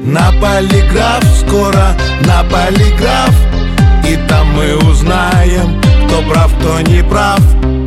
На полиграф, скоро на полиграф, и там мы узнаем, кто прав, кто не прав.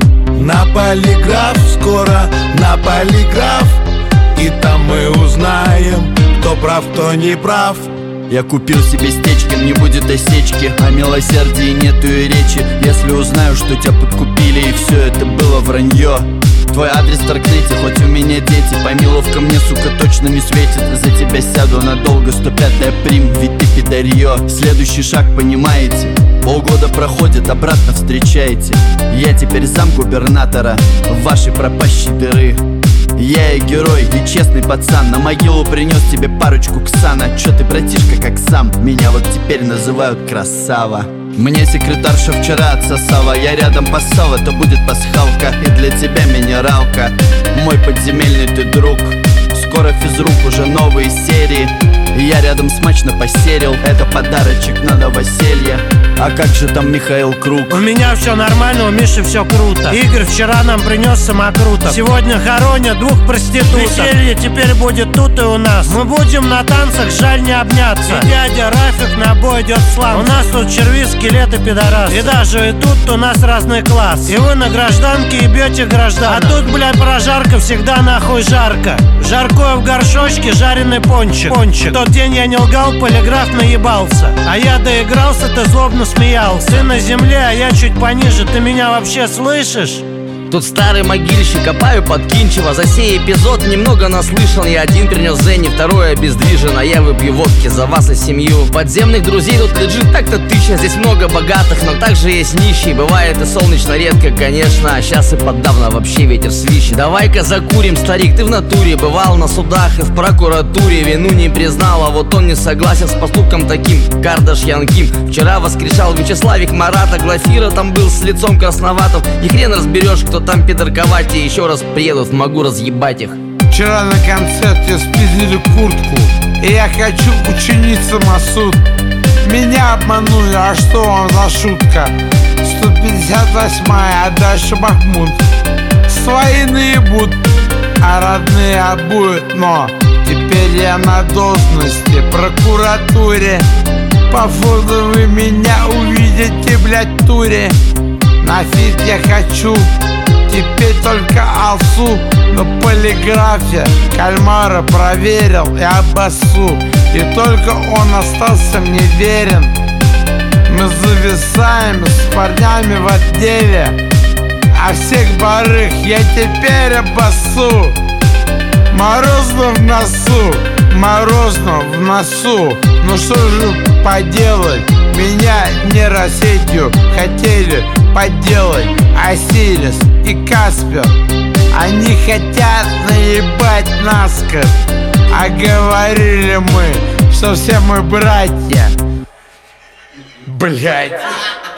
На полиграф, скоро на полиграф, и там мы узнаем, кто прав, кто не прав. Я купил себе стечки, не будет осечки. О милосердии нету и речи. Если узнаю, что тебя подкупили и все это было вранье. Твой адрес в Даркнете, хоть у меня дети. Помиловка мне, сука, точно не светит. За тебя сяду надолго, 105-я прим, ведь ты пидорье. Следующий шаг, понимаете? Полгода проходит, обратно встречаете. Я теперь замгубернатора вашей пропащей дыры. Я и герой, и честный пацан. На могилу принес тебе парочку ксана. Чё ты, братишка, как сам? Меня вот теперь называют красава. Мне секретарша вчера отсосала. Я рядом поссал, это будет пасхалка. И для тебя минералка, мой подземельный ты друг. Скоро физрук, уже новые серии. И я рядом смачно посерил. Это подарочек на новоселье. А как же там Михаил Круг? У меня все нормально, у Миши все круто. Игорь вчера нам принес самокруток. Сегодня хоронят 2 проституток. Веселье теперь будет тут и у нас. Мы будем на танцах, жаль не обняться. И дядя Рафик на бой идет слав. У нас тут черви, скелеты, пидорасы. И даже и тут у нас разный класс. И вы на гражданке и бьете граждан. А тут, блядь, прожарка всегда нахуй жарко. Жаркое в горшочке, жареный пончик. В тот день я не лгал, полиграф наебался. А я доигрался, ты злобно смеялся. Ты на земле, а я чуть пониже. Ты меня вообще слышишь? Тут старый могильщик, копаю под Кинчево. За сей эпизод немного наслышан. Я один принес Зенни, второй обездвижен. А я выпью водки за вас и семью. Подземных друзей тут лежит так-то 1000. Здесь много богатых, но также есть нищие. Бывает и солнечно редко, конечно. А сейчас и подавно вообще ветер свищет. Давай-ка закурим, старик, ты в натуре. Бывал на судах и в прокуратуре. Вину не признал, а вот он не согласен с поступком таким. Кардашьян Ким вчера воскрешал Вячеславик Марата. Глафира там был с лицом красноватым. И хрен разберешь, кто там пидорковать, и еще раз приедут, могу разъебать их. Вчера на концерте спиздили куртку, и я хочу ученица Масуд. Меня обманули, а что вам за шутка? 158-я, а дальше Махмуд. Свои наебут, а родные обуют. Но теперь я на должности в прокуратуре. По фото вы меня увидите, блядь, в туре. На фит я хочу теперь только алсу. На полиграфе кальмара проверил и обоссу. И только он остался мне верен. Мы зависаем с парнями в отделе, а всех барыг я теперь обоссу. Морозно в носу, морозно в носу. Ну что же поделать, меня нейросетью хотели подделать Осирис и Каспер. Они хотят наебать наскоро, а говорили мы, что все мы братья. Блять.